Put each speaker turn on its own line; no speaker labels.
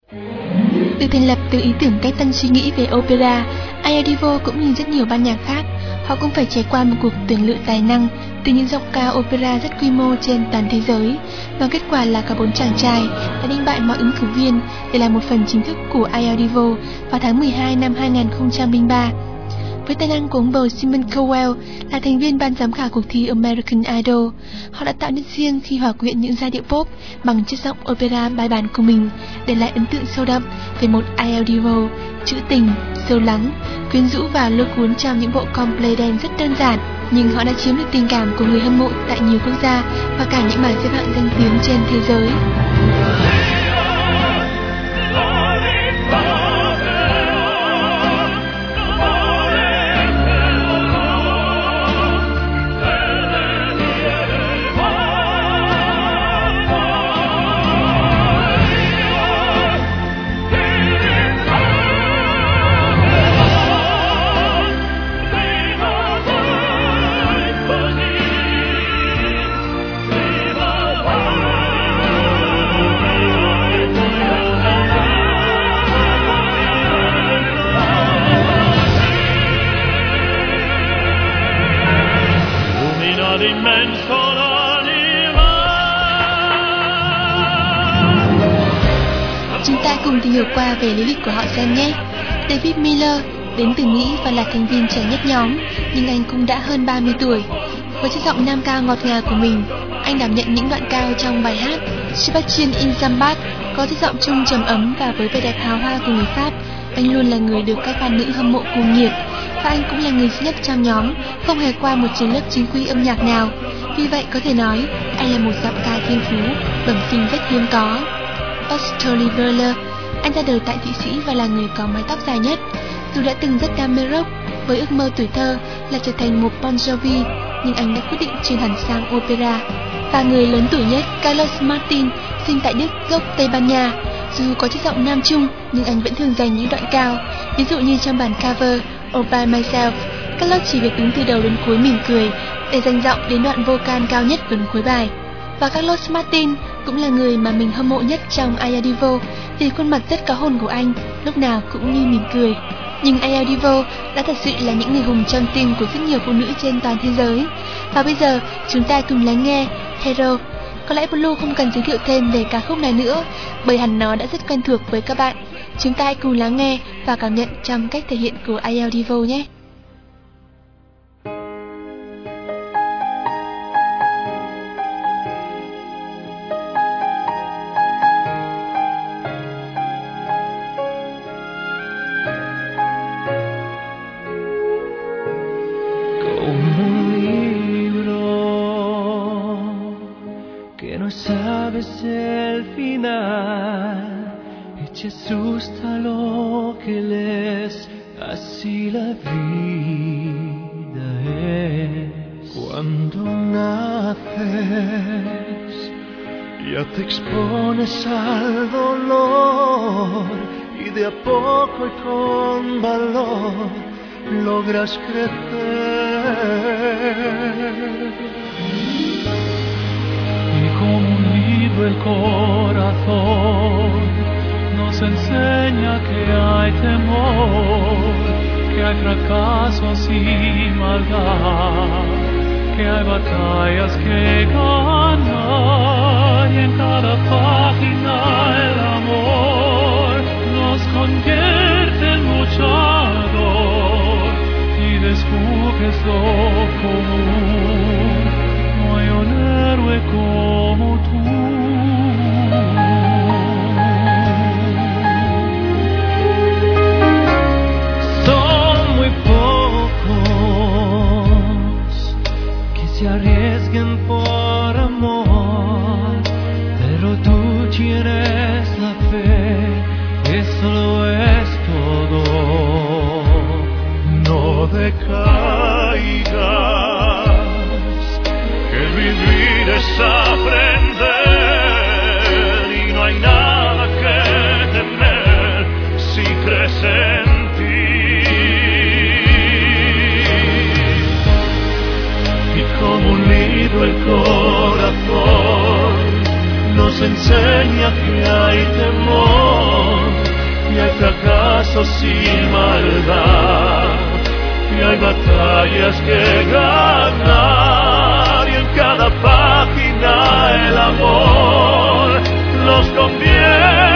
Được thành lập từ ý tưởng cách tân suy nghĩ về opera, Aya Divo cũng như rất nhiều ban nhạc khác, họ cũng phải trải qua một cuộc tuyển lựa tài năng từ những giọng ca opera rất quy mô trên toàn thế giới, và kết quả là cả 4 chàng trai đã đánh bại mọi ứng cử viên để là một phần chính thức của Aya Divo vào tháng 12 năm 2003. Với tài năng của ông bầu Simon Cowell là thành viên ban giám khảo cuộc thi American Idol, họ đã tạo nên riêng khi hòa quyện những giai điệu pop bằng chất giọng opera bài bản của mình, để lại ấn tượng sâu đậm về một Aya Divo trữ tình, sâu lắng, quyến rũ và lôi cuốn trong những bộ complay dance rất đơn giản, nhưng họ đã chiếm được tình cảm của người hâm mộ tại nhiều quốc gia và cả những bảng xếp hạng danh tiếng trên thế giới. Chúng ta cùng tìm hiểu qua về lý lịch của họ xem nhé. David Miller đến từ Mỹ và là thành viên trẻ nhất nhóm, nhưng anh cũng đã hơn 30 tuổi. Với chất giọng nam cao ngọt ngào của mình, anh đảm nhận những đoạn cao trong bài hát Sebastian Inzambat có chất giọng trung trầm ấm, và với vẻ đẹp hào hoa của người Pháp, anh luôn là người được các fan nữ hâm mộ cuồng nhiệt. Và anh cũng là người duy nhất trong nhóm không hề qua một trường lớp chính quy âm nhạc nào. Vì vậy có thể nói anh là một giọng ca thiên phú bẩm sinh rất hiếm có. Uli Wöhler, anh ra đời tại Thụy Sĩ và là người có mái tóc dài nhất. Dù đã từng rất đam mê rock với ước mơ tuổi thơ là trở thành một Bon Jovi, nhưng anh đã quyết định chuyển hẳn sang opera. Và người lớn tuổi nhất, Carlos Martin, sinh tại Đức, gốc Tây Ban Nha. Dù có chất giọng nam trung, nhưng anh vẫn thường dành những đoạn cao. Ví dụ như trong bản cover All By Myself, Carlos chỉ việc đứng từ đầu đến cuối mỉm cười để dành giọng đến đoạn vocal cao nhất gần cuối bài. Và Carlos Martin cũng là người mà mình hâm mộ nhất trong Aya Divo, vì khuôn mặt rất có hồn của anh lúc nào cũng như mỉm cười. Nhưng Aya Divo đã thật sự là những người hùng trong tim của rất nhiều phụ nữ trên toàn thế giới. Và bây giờ chúng ta cùng lắng nghe Hero. Có lẽ Blue không cần giới thiệu thêm về ca khúc này nữa, bởi hẳn nó đã rất quen thuộc với các bạn. Chúng ta hãy cùng lắng nghe và cảm nhận trong cách thể hiện của Aya Divo nhé.
Sabes el final y te asusta lo que lees, así la vida es. Cuando naces ya te expones al dolor y de a poco y con valor logras crecer. Como un libro el corazón nos enseña que hay temor, que hay fracasos y maldad, que hay batallas que ganar, y en cada página el amor nos convierte en luchador y descubres lo común. No hay un héroe como tú. Son muy pocos que se arriesguen por amor, pero tú tienes la fe, eso lo es todo. No decaigas, que vivir es aprender y no hay nada que temer si crees en ti. Y como un libro el corazón nos enseña que hay temor, caso sin maldad. Y hay batallas que ganar, y en cada página el amor nos conviene.